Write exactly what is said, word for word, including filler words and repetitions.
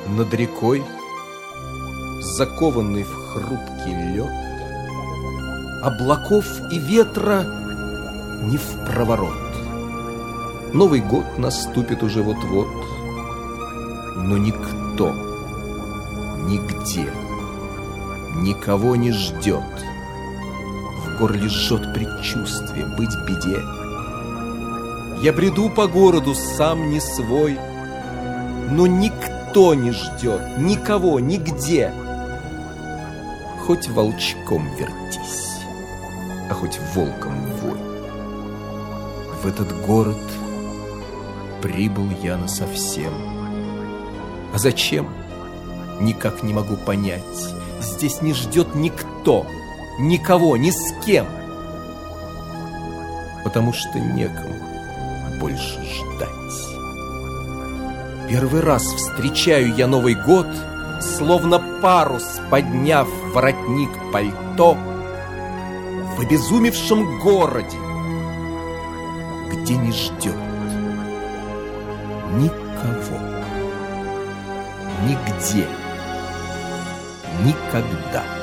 Над рекой, закованный в хрупкий лед, облаков и ветра не впроворот. Новый год наступит уже вот-вот, но никто, нигде, никого не ждет. В горле жжет предчувствие быть беде. Я бреду по городу сам не свой, но никто не ждет, никого, нигде. Хоть волчком вертись, а хоть волком вой. В этот город прибыл я насовсем. А зачем? Никак не могу понять. Здесь не ждет никто, никого, ни с кем. Потому что некому больше ждать. Первый раз встречаю я Новый год, словно парус, подняв воротник пальто, в обезумевшем городе, где не ждет никого, нигде, никогда.